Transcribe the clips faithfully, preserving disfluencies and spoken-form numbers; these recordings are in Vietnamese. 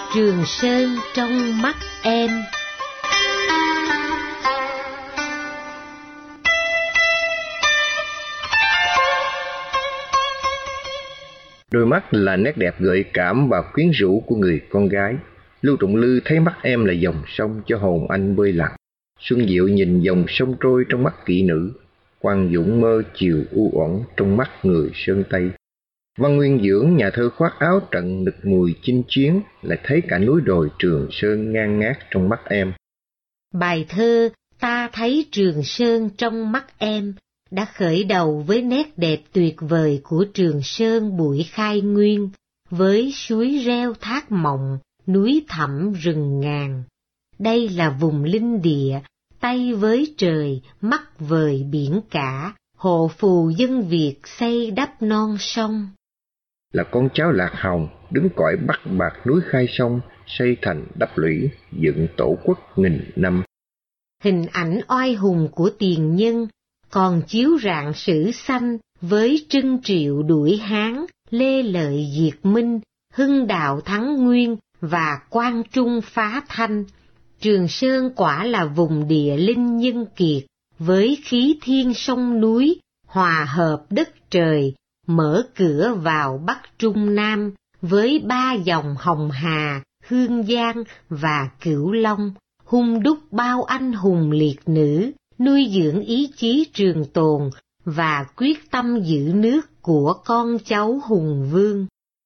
Trường Sơn trong mắt em. Đôi mắt là nét đẹp gợi cảm và quyến rũ của người con gái. Lưu Trọng Lư thấy mắt em là dòng sông cho hồn anh bơi lặn. Xuân Diệu nhìn dòng sông trôi trong mắt kỹ nữ. Quang Dũng mơ chiều u uẩn trong mắt người Sơn Tây. Văn Nguyên Dưỡng, nhà thơ khoác áo trận nực mùi chinh chiến, lại thấy cả núi đồi Trường Sơn ngang ngát trong mắt em. Bài thơ Ta thấy Trường Sơn trong mắt em đã khởi đầu với nét đẹp tuyệt vời của Trường Sơn buổi khai nguyên, với suối reo thác mộng, núi thẳm rừng ngàn. Đây là vùng linh địa, tay với trời, mắt vời biển cả, hộ phù dân Việt xây đắp non sông. Là con cháu Lạc Hồng, đứng cõi Bắc Bạc núi Khai Sông, xây thành đắp lũy, dựng tổ quốc nghìn năm. Hình ảnh oai hùng của tiền nhân còn chiếu rạng sử xanh với Trân Triệu đuổi Hán, Lê Lợi diệt Minh, Hưng Đạo thắng Nguyên và Quang Trung phá Thanh. Trường Sơn quả là vùng địa linh nhân kiệt, với khí thiên sông núi, hòa hợp đất trời, mở cửa vào Bắc Trung Nam, với ba dòng Hồng Hà, Hương Giang và Cửu Long, hung đúc bao anh hùng liệt nữ, nuôi dưỡng ý chí trường tồn và quyết tâm giữ nước của con cháu hùng vương.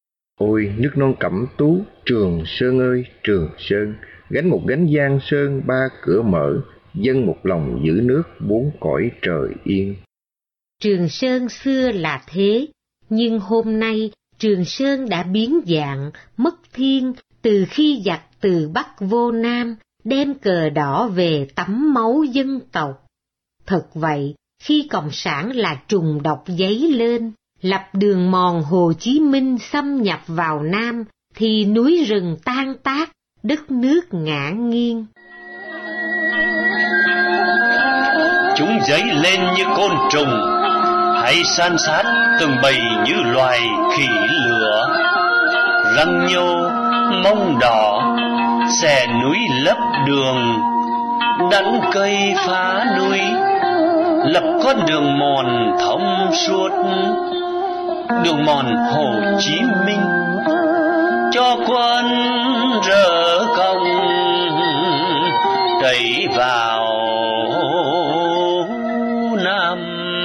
Ôi nước non Cẩm Tú, Trường Sơn ơi Trường Sơn, gánh một gánh giang sơn ba cửa mở, dân một lòng giữ nước bốn cõi trời yên. Trường Sơn xưa là thế, nhưng hôm nay Trường Sơn đã biến dạng, mất thiên từ khi giặc từ Bắc vô Nam, đem cờ đỏ về tắm máu dân tộc. Thật vậy, khi Cộng sản là trùng độc dấy lên, lập đường mòn Hồ Chí Minh xâm nhập vào Nam, thì núi rừng tan tác, đất nước ngã nghiêng. Chúng dấy lên như côn trùng, hay san sát từng bầy như loài khỉ lửa. Răng nhô, mông đỏ, xẻ núi lấp đường, đắng cây phá núi, lập con đường mòn thông suốt, đường mòn Hồ Chí Minh, cho quân rỡ công đẩy vào Nam.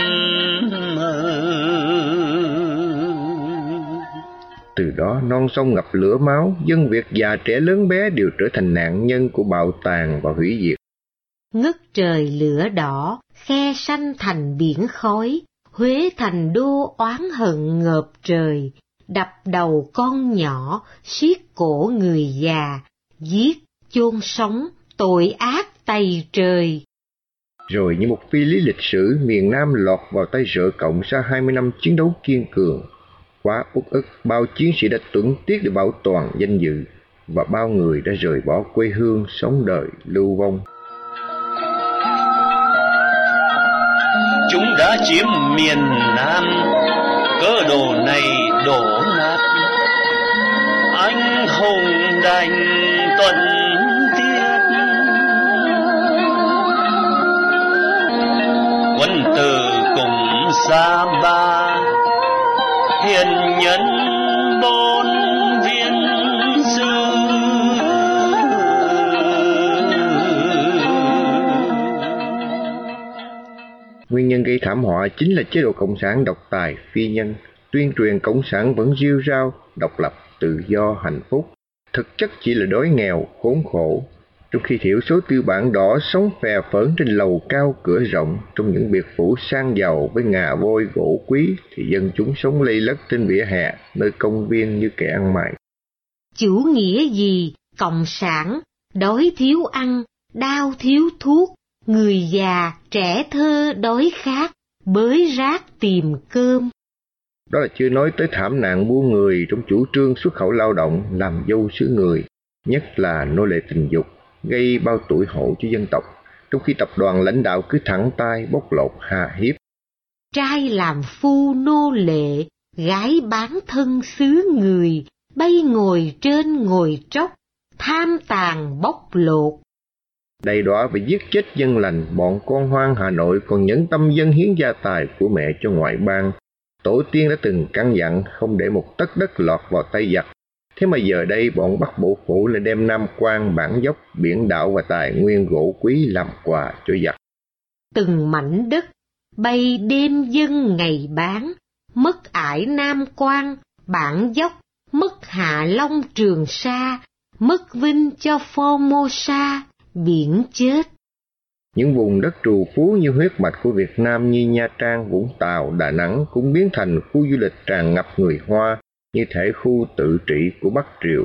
Từ đó non sông ngập lửa máu, dân Việt già trẻ lớn bé đều trở thành nạn nhân của bạo tàn và hủy diệt. Ngất trời lửa đỏ, khe xanh thành biển khói, Huế thành đô oán hận ngợp trời, đập đầu con nhỏ, siết cổ người già, giết, chôn sống, tội ác tày trời. Rồi như một phi lý lịch sử, miền Nam lọt vào tay rợ Cộng sau hai mươi năm chiến đấu kiên cường. Quá uất ức, bao chiến sĩ đã tuẫn tiết để bảo toàn danh dự, và bao người đã rời bỏ quê hương sống đời lưu vong. Chúng đã chiếm miền Nam, cơ đồ này đổ nát. Anh hùng đành tuần tiết, quân tử cùng Sa Ba, hiền nhân bốn viên sư. Nguyên nhân gây thảm họa chính là chế độ cộng sản độc tài phi nhân, tuyên truyền cộng sản vẫn rêu rao độc lập, tự do, hạnh phúc, thực chất chỉ là đói nghèo, khốn khổ. Trong khi thiểu số tư bản đỏ sống phè phỡn trên lầu cao cửa rộng, trong những biệt phủ sang giàu với ngà voi gỗ quý, thì dân chúng sống lây lất trên vỉa hè, nơi công viên như kẻ ăn mày. Chủ nghĩa gì, cộng sản, đói thiếu ăn, đau thiếu thuốc, người già, trẻ thơ đói khát, bới rác tìm cơm. Đó là chưa nói tới thảm nạn buôn người trong chủ trương xuất khẩu lao động, làm dâu xứ người, nhất là nô lệ tình dục, gây bao tủi hổ cho dân tộc, trong khi tập đoàn lãnh đạo cứ thẳng tay bóc lột hà hiếp. Trai làm phu nô lệ, gái bán thân xứ người, bay ngồi trên ngồi tróc, tham tàn bóc lột. Đầy đọa và giết chết dân lành, bọn con hoang Hà Nội còn nhẫn tâm dâng hiến gia tài của mẹ cho ngoại bang. Tổ tiên đã từng căn dặn không để một tấc đất lọt vào tay giặc. Thế mà giờ đây bọn Bắc Bộ Phủ lại đem Nam Quan, Bản Dốc, biển đảo và tài nguyên gỗ quý làm quà cho giặc. Từng mảnh đất bay đêm dân ngày bán, mất ải Nam Quan, Bản Dốc, mất Hạ Long Trường Sa, mất vinh cho Formosa, biển chết. Những vùng đất trù phú như huyết mạch của Việt Nam như Nha Trang, Vũng Tàu, Đà Nẵng cũng biến thành khu du lịch tràn ngập người Hoa, như thể khu tự trị của Bắc Triều.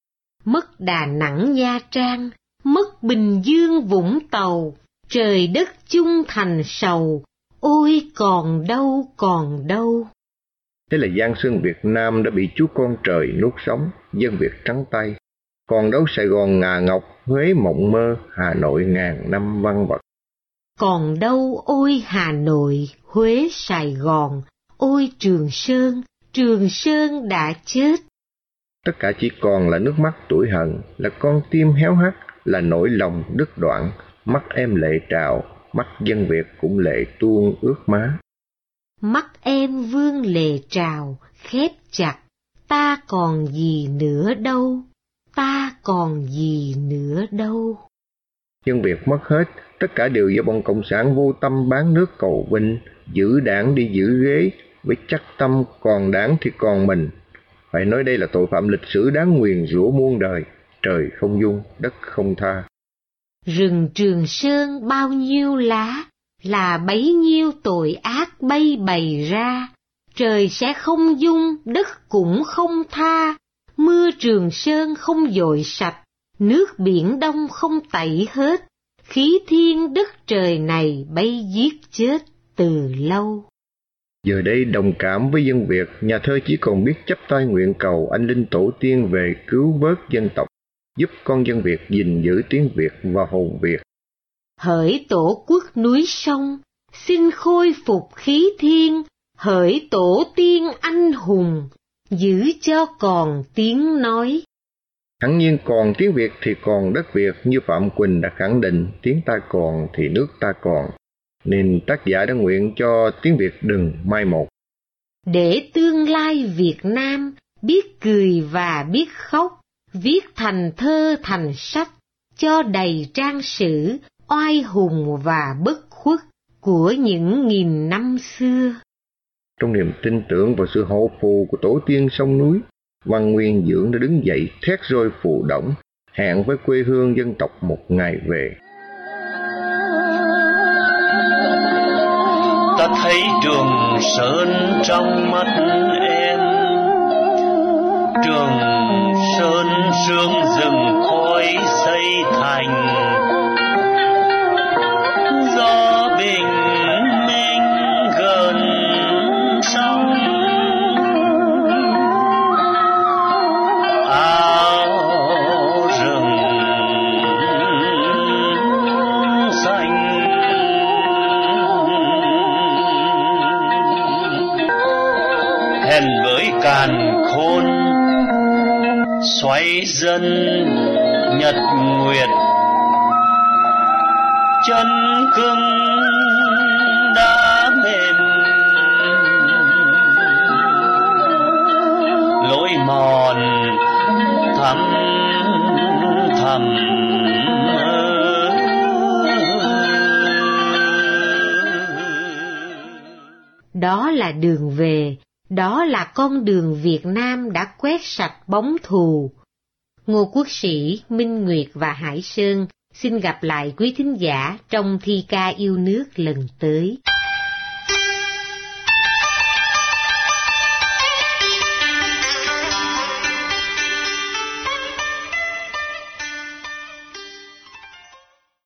Mất Đà Nẵng Nha Trang, mất Bình Dương Vũng Tàu, trời đất chung thành sầu, ôi còn đâu còn đâu. Thế là Giang Sơn Việt Nam đã bị chú con trời nuốt sống, dân Việt trắng tay. Còn đâu Sài Gòn ngà ngọc, Huế mộng mơ, Hà Nội ngàn năm văn vật. Còn đâu ôi Hà Nội, Huế, Sài Gòn, ôi Trường Sơn, Trường Sơn đã chết. Tất cả chỉ còn là nước mắt tủi hận, là con tim héo hắt, là nỗi lòng đứt đoạn. Mắt em lệ trào, mắt dân Việt cũng lệ tuôn ướt má. Mắt em vương lệ trào, khép chặt, ta còn gì nữa đâu, ta còn gì nữa đâu. Dân Việt mất hết, tất cả đều do bọn cộng sản vô tâm bán nước cầu vinh, giữ đảng đi giữ ghế, với chắc tâm còn đảng thì còn mình. Phải nói đây là tội phạm lịch sử đáng nguyền rủa muôn đời, trời không dung, đất không tha. Rừng Trường Sơn bao nhiêu lá, là bấy nhiêu tội ác bay bày ra, trời sẽ không dung, đất cũng không tha, mưa Trường Sơn không dội sạch, nước biển Đông không tẩy hết, khí thiên đất trời này bay giết chết từ lâu. Giờ đây đồng cảm với dân Việt, nhà thơ chỉ còn biết chắp tay nguyện cầu anh linh tổ tiên về cứu vớt dân tộc, giúp con dân Việt gìn giữ tiếng Việt và hồn Việt. Hỡi tổ quốc núi sông, xin khôi phục khí thiên, hỡi tổ tiên anh hùng, giữ cho còn tiếng nói. Hẳn nhiên còn tiếng Việt thì còn đất Việt, như Phạm Quỳnh đã khẳng định, tiếng ta còn thì nước ta còn. Nên tác giả đã nguyện cho tiếng Việt đừng mai một. Để tương lai Việt Nam biết cười và biết khóc, viết thành thơ thành sách, cho đầy trang sử, oai hùng và bất khuất của những nghìn năm xưa. Trong niềm tin tưởng vào sự hộ phù của tổ tiên sông núi, Văn Nguyên Dưỡng đã đứng dậy thét roi phù đổng, hẹn với quê hương dân tộc một ngày về. Ta thấy Trường Sơn trong mắt em, Trường Sơn sương rừng khói xây thành, gió bình minh gần sông, áo rừng xanh. Hèn với càn khôn xoay dân nhật nguyệt, chân cứng đã mềm, lối mòn thăm thầm. Đó là đường về, đó là con đường Việt Nam đã quét sạch bóng thù. Ngô Quốc Sĩ, Minh Nguyệt và Hải Sơn xin gặp lại quý thính giả trong thi ca yêu nước lần tới.